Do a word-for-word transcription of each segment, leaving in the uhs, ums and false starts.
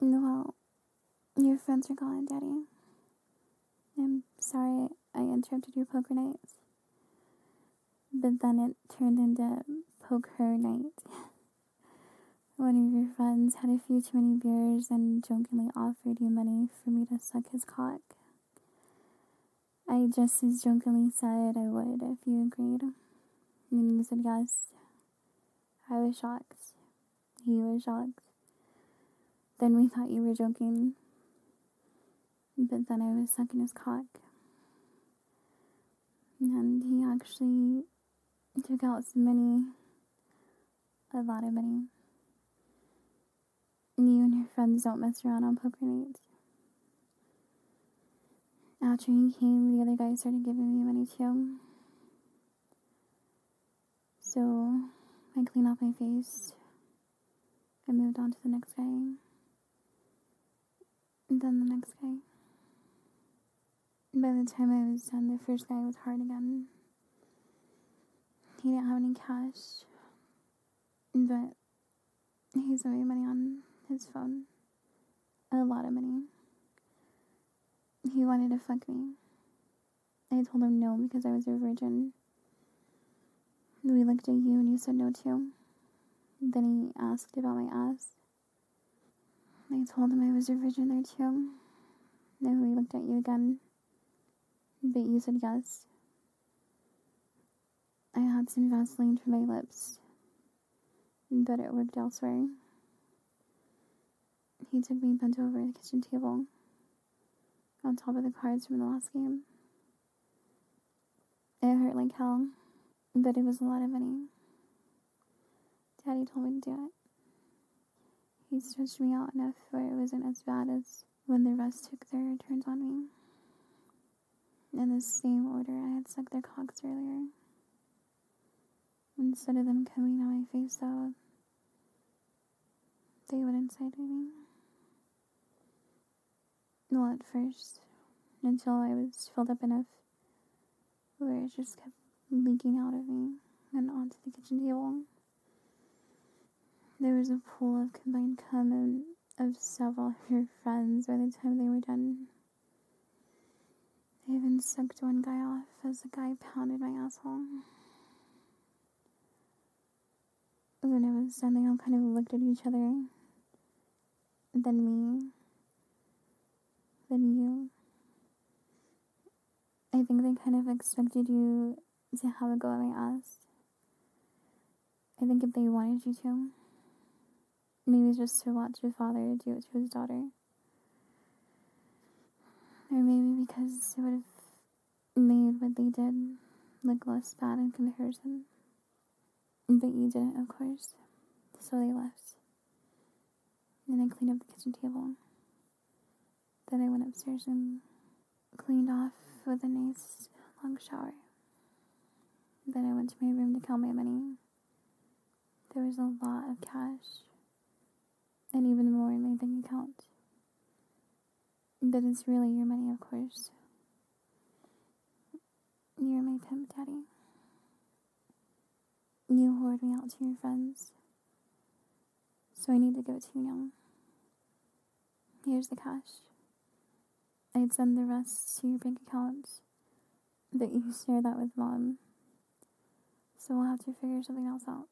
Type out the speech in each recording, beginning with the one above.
Well, your friends are calling, Daddy. I'm sorry I interrupted your poker nights. But then it turned into poker night. One of your friends had a few too many beers and jokingly offered you money for me to suck his cock. I just as jokingly said I would if you agreed. And you said yes. I was shocked. He was shocked. Then we thought you were joking. But then I was sucking his cock. And he actually took out some money. A lot of money. You and your friends don't mess around on poker nights. After he came, the other guy started giving me money too. So I cleaned off my face. I moved on to the next guy. And then the next guy. By the time I was done, the first guy was hard again. He didn't have any cash. But he sent me money on his phone. A lot of money. He wanted to fuck me. I told him no because I was a virgin. We looked at you and you said no too. Then he asked about my ass. I told him I was a virgin there too. Then we looked at you again. But you said yes. I had some Vaseline for my lips. But it worked elsewhere. He took me bent over the kitchen table. On top of the cards from the last game. It hurt like hell. But it was a lot of money. Daddy told me to do it. He stretched me out enough where it wasn't as bad as when the rest took their turns on me. In the same order I had sucked their cocks earlier. Instead of them coming on my face though, they went inside of me. Well, at first, until I was filled up enough where it just kept leaking out of me and onto the kitchen table. There was a pool of combined cum of several of your friends by the time they were done. I even sucked one guy off as the guy pounded my asshole. When it was done, they all kind of looked at each other. Then me. Then you. I think they kind of expected you to have a go at my ass. I think if they wanted you to, maybe just to watch your father do it to his daughter. Or maybe because it would have made what they did look less bad in comparison. But you didn't, of course. So they left. And I cleaned up the kitchen table. Then I went upstairs and cleaned off with a nice long shower. Then I went to my room to count my money. There was a lot of cash. And even more in my bank account. But it's really your money, of course. You're my pimp, Daddy. You hoard me out to your friends. So I need to give it to you now. Here's the cash. I'd send the rest to your bank account. But you share that with Mom. So we'll have to figure something else out.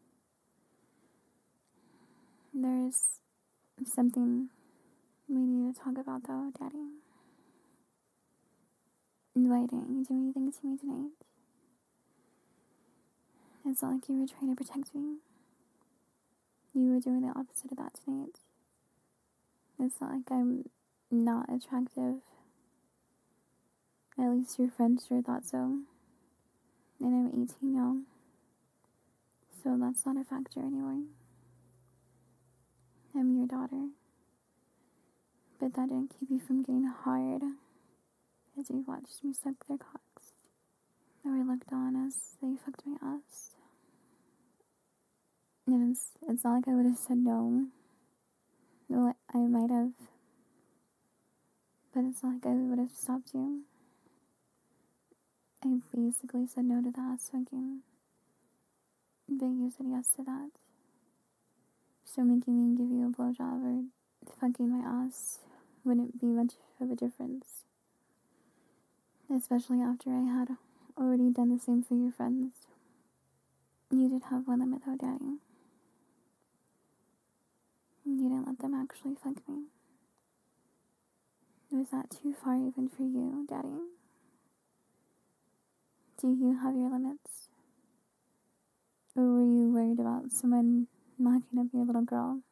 There's something we need to talk about though, Daddy. Why didn't you do anything to me tonight? It's not like you were trying to protect me. You were doing the opposite of that tonight. It's not like I'm not attractive. At least your friends sure thought so. And I'm eighteen now. So that's not a factor anymore. I'm your daughter. But that didn't keep you from getting hard as you watched me suck their cocks. Or looked on as they fucked my ass. And it's, it's not like I would have said no. Well, I might have. But it's not like I would have stopped you. I basically said no to the ass fucking. But you said yes to that. So making me give you a blowjob or fucking my ass wouldn't be much of a difference. Especially after I had already done the same for your friends. You did have one limit though, Daddy. You didn't let them actually fuck me. Was that too far even for you, Daddy? Do you have your limits? Or were you worried about someone knocking up your little girl?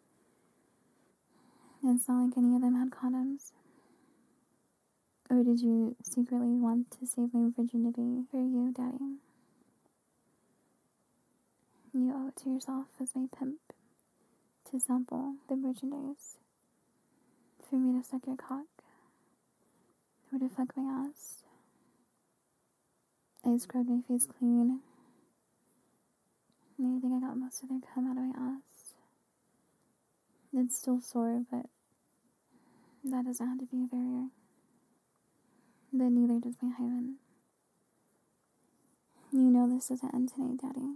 It's not like any of them had condoms. Or did you secretly want to save my virginity for you, Daddy? You owe it to yourself as my pimp to sample the merchandise. For me to suck your cock. Or to fuck my ass. I scrubbed my face clean. I think I got most of their cum out of my ass. It's still sore, but that doesn't have to be a barrier. But neither does my hymen. You know this doesn't end tonight, Daddy.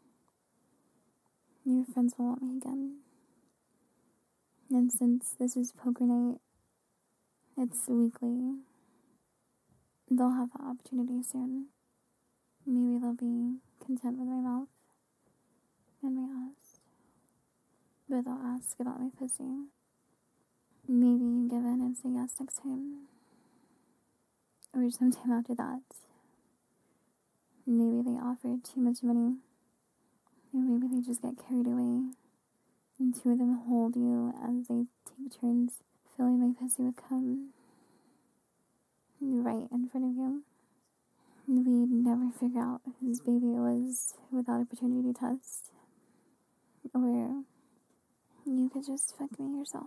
Your friends will want me again. And since this is poker night, it's weekly, they'll have the opportunity soon. Maybe they'll be content with my mouth and my ass. But they'll ask about my pussy. Maybe you give in and say yes next time. Or sometime after that. Maybe they offer too much money. Or maybe they just get carried away. And two of them hold you as they take turns filling my pussy with cum. Right in front of you. We'd never figure out whose baby it was without a paternity test. Or you could just fuck me yourself.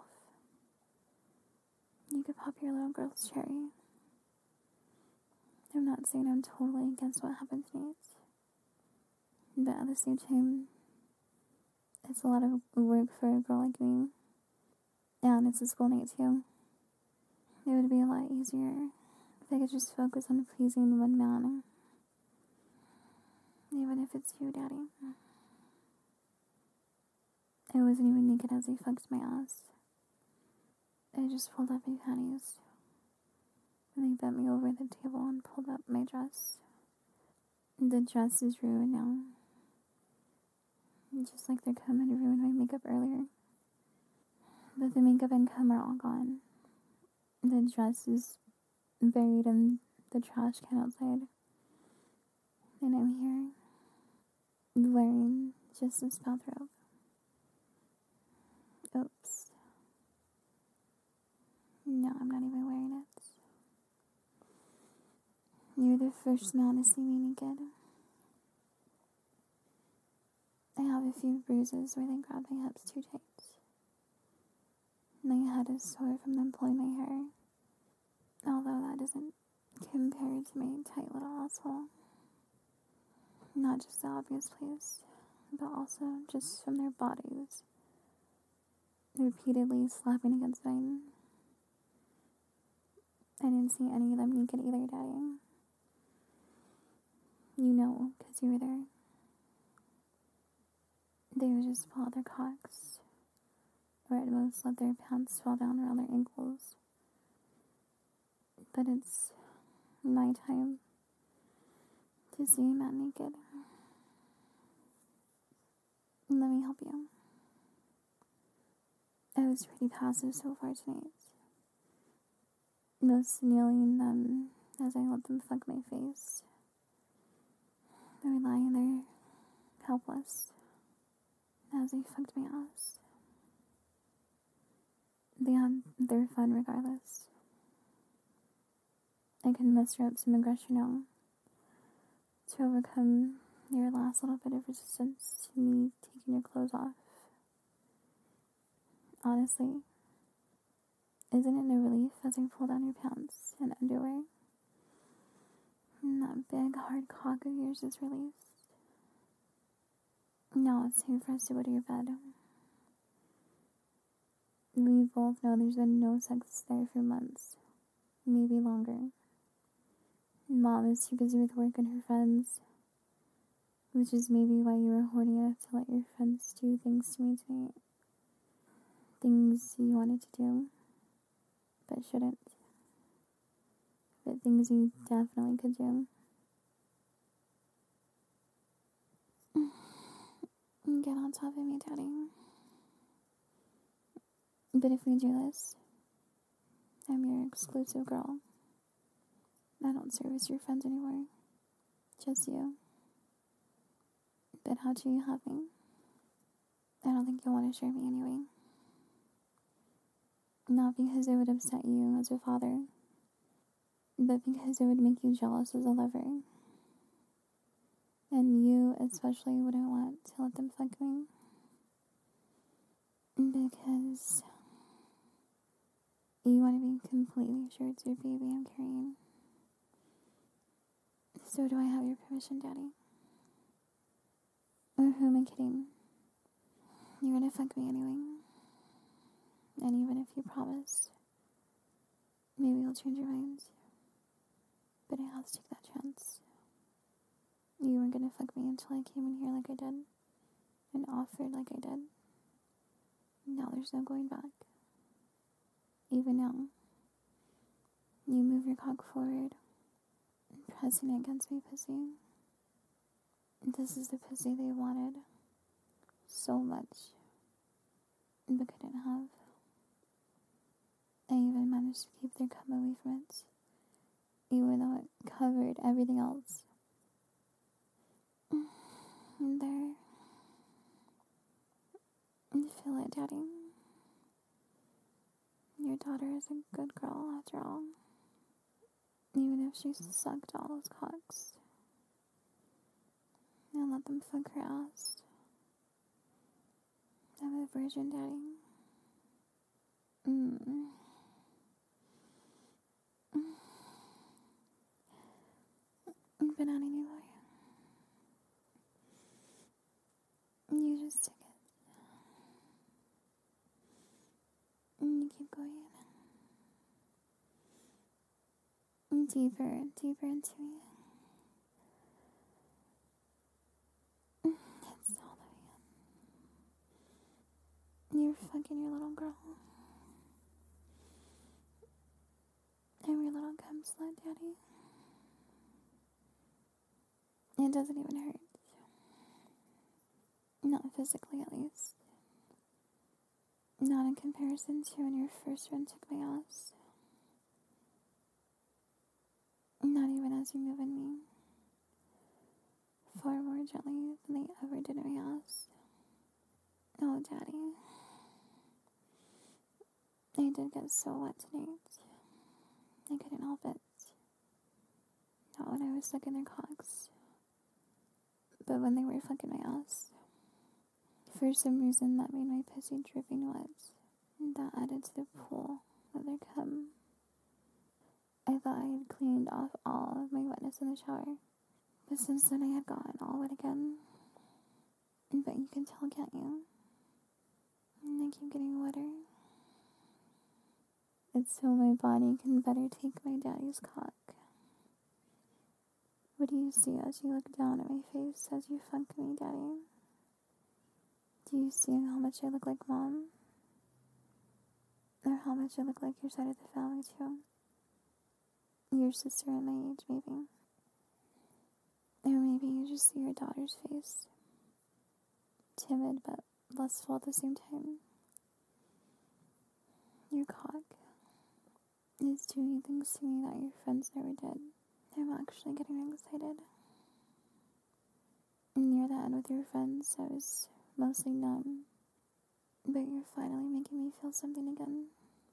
You could pop your little girl's cherry. I'm not saying I'm totally against what happened tonight. But at the same time, it's a lot of work for a girl like me. And it's a school night too. It would be a lot easier if I could just focus on pleasing one man. Even if it's you, Daddy. I wasn't even naked as he fucked my ass. I just pulled up my panties. And they bent me over the table and pulled up my dress. The dress is ruined now. Just like the cum had ruined my makeup earlier. But the makeup and cum are all gone. The dress is buried in the trash can outside. And I'm here, wearing just this bathrobe. Oops. No, I'm not even wearing it. You're the first man to see me naked. I have a few bruises where they grabbed my hips too tight. My head is sore from them pulling my hair. Although that doesn't compare to my tight little asshole. Not just the obvious place, but also just from their bodies. Repeatedly slapping against mine. I didn't see any of them naked either, Daddy. You know, because you were there. They would just pull out their cocks, or at most let their pants fall down around their ankles. But it's my time to see a man naked. Let me help you. I was pretty passive so far tonight. Most kneeling them as I let them fuck my face. They were lying there, helpless, as they fucked my ass. They had their fun regardless. I can muster up some aggression now to overcome your last little bit of resistance to me taking your clothes off. Honestly, isn't it a relief as I pull down your pants and underwear? And that big hard cock of yours is released. Now it's time for us to go to your bed. We both know there's been no sex there for months, maybe longer. Mom is too busy with work and her friends, which is maybe why you were horny enough to let your friends do things to me tonight. things you wanted to do, but shouldn't. But things you definitely could do. Get on top of me, Daddy. But if we do this, I'm your exclusive girl. I don't service your friends anymore. Just you. But how do you have me? I don't think you'll want to share me anyway. Not because it would upset you as a father, but because it would make you jealous as a lover. And you especially wouldn't want to let them fuck me. Because you want to be completely sure it's your baby I'm carrying. So do I have your permission, Daddy? Or who am I kidding? You're gonna fuck me anyway. And even if you promise, maybe you'll change your mind. But I have to take that chance. You weren't gonna fuck me until I came in here like I did. And offered like I did. Now there's no going back. Even now, you move your cock forward, pressing it against my pussy. This is the pussy they wanted so much, but couldn't have. I even managed to keep their cum away from it, even though it covered everything else. And there, you feel it, Daddy. Your daughter is a good girl after all, even if she's sucked all those cocks. And let them fuck her ass. I'm a virgin, Daddy. Mm. But not anymore. You just take it. And you keep going. Deeper, deeper into me. It's all the way. You're fucking your little girl. I'm your little cum slut, Daddy. It doesn't even hurt. Not physically, at least. Not in comparison to when your first friend took my ass. Not even as you move in me. Far more gently than they ever did in my ass. Oh, Daddy. I did get so wet tonight. I couldn't help it. Not when I was sucking their cocks. But when they were fucking my ass. For some reason, that made my pussy dripping wet. And that added to the pool of their cum. I thought I had cleaned off all of my wetness in the shower. But since then, I had gotten all wet again. But you can tell, can't you? And I keep getting wetter. It's so my body can better take my daddy's cock. What do you see as you look down at my face as you fuck me, Daddy? Do you see how much I look like Mom? Or how much I look like your side of the family, too? Your sister at my age, maybe. Or maybe you just see your daughter's face. Timid, but lustful at the same time. Your cock is doing things to me that your friends never did. I'm actually getting excited. Near the end with your friends, I was mostly numb. But you're finally making me feel something again.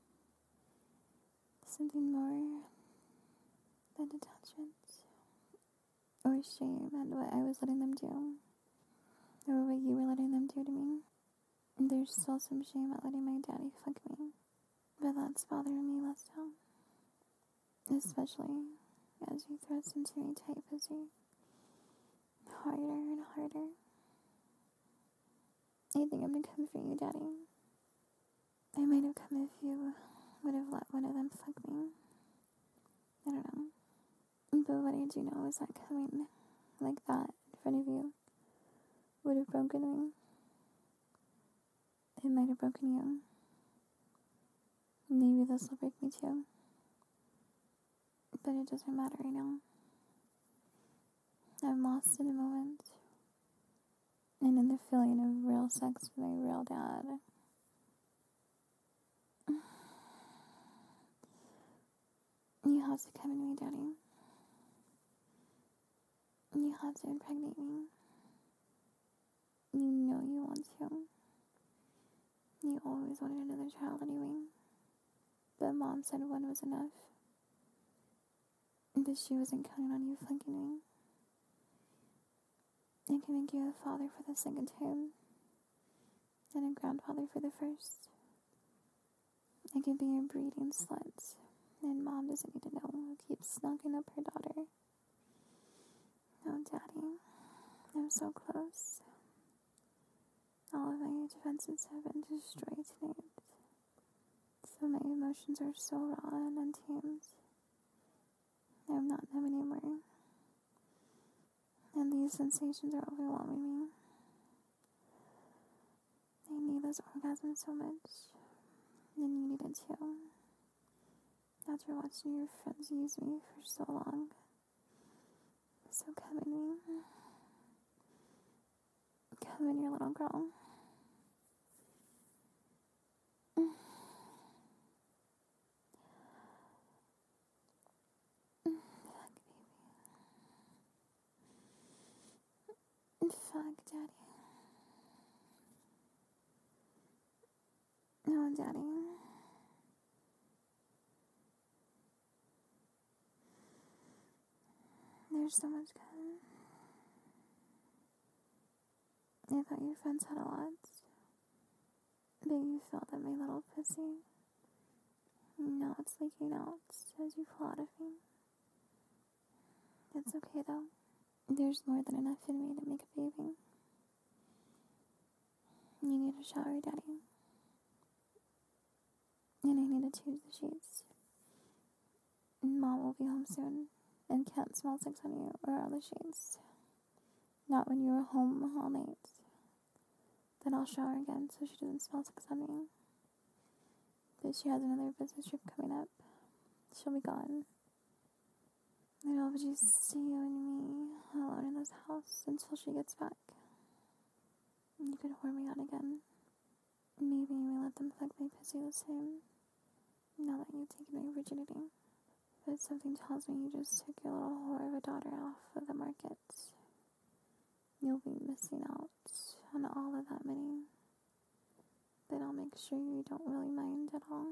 Something more than detachment. Or shame at what I was letting them do. Or what you were letting them do to me. There's still some shame at letting my daddy fuck me. But that's bothering me less now. Especially as you thrust into me tight pussy. Harder and harder. I think I'm gonna come for you, Daddy. I might have come if you would have let one of them fuck me. I don't know. But what I do know is that coming like that in front of you would have broken me. It might have broken you. Maybe this will break me too. But it doesn't matter right now. I'm lost in the moment. And in the feeling of real sex with my real dad. You have to come in me, Daddy. You have to impregnate me. You know you want to. You always wanted another child anyway. But Mom said one was enough. But she wasn't counting on you flanking me. I can make you a father for the second time. And a grandfather for the first. I can be your breeding slut. And Mom doesn't need to know who keeps knocking up her daughter. Oh, Daddy. I'm so close. All of my defenses have been destroyed tonight. So my emotions are so raw and untamed. I'm not them anymore. And these sensations are overwhelming me. I need this orgasm so much. And you need it too. After watching your friends use me for so long. So come in me. Come in, your little girl. Fuck, Daddy. Oh, Daddy. There's so much coming. I thought your friends had a lot. But you felt that my little pussy. Now it's leaking out as you fall out of me. It's okay though. There's more than enough in me to make a baby. You need a shower, Daddy. And I need to change the sheets. Mom will be home soon and can't smell sex on you or on the sheets. Not when you are home all night. Then I'll shower again so she doesn't smell sex on me. But she has another business trip coming up. She'll be gone. And I'll just see you and me alone in this house until she gets back. You could whore me out again. Maybe we let them fuck my pussy the same. Now that you've taken my virginity. But something tells me you just took your little whore of a daughter off of the market. You'll be missing out on all of that money. But I'll make sure you don't really mind at all.